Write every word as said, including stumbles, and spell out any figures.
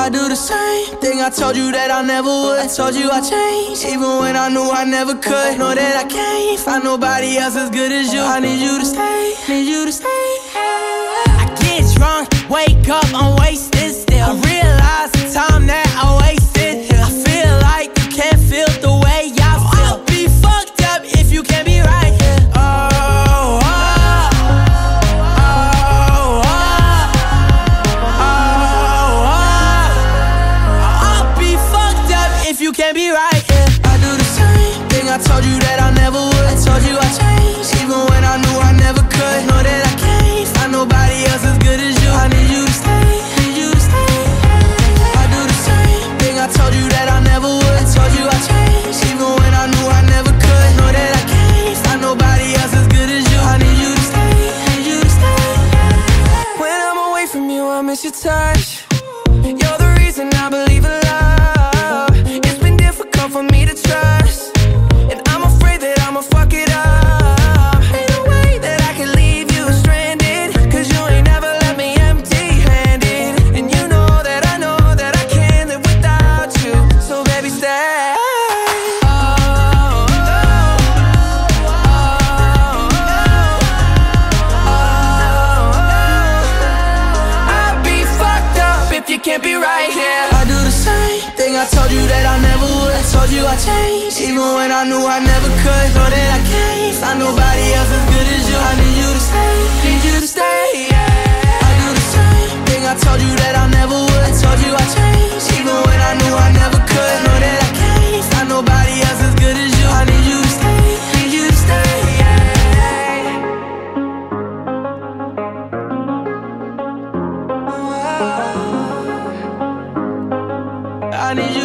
I do the same thing I told you that I never would. I told you I changed, even when I knew I never could. Know that I can't find nobody else as good as you. I need you to stay, need you to stay. I get drunk, wake up, I'm wasted still. I realize the time that I wasted here. I feel like you can't feel the way I feel. I'll be fucked up if you can't be right here. Oh, oh, oh, oh, oh, oh. I'll be fucked up if you can't be right here. I do the same thing I told you that I never would. I told you I changed, even when I knew I never could. Know that I can't find nobody else as good as you. I need you to stay, need you to stay. I do the same thing I told you that I never would. I told you I changed, even when I knew I never could. Know that I can't find nobody else as good as you. I need you to stay, need you to stay. When I'm away from you, I miss your touch. You're the reason I believe in love. It's been difficult for me to trust, and I'm afraid that I'ma fuck it up. Ain't no way that I can leave you stranded, cause you ain't never left me empty-handed. And you know that I know that I can't live without you. So baby, stay. Oh, oh, oh, oh, oh. I'd be fucked up if you can't be right here. I do the same thing I told you that I never would. I told you I changed, even when I knew I never could. Know that I can't find nobody else as good as you. I need you to stay, need you to stay, yeah. I do the same thing I told you that I never would. I told you I changed, even when I knew I never could. Know that I can't find nobody else as good as you. I need you to stay, need you to stay, yeah. I need you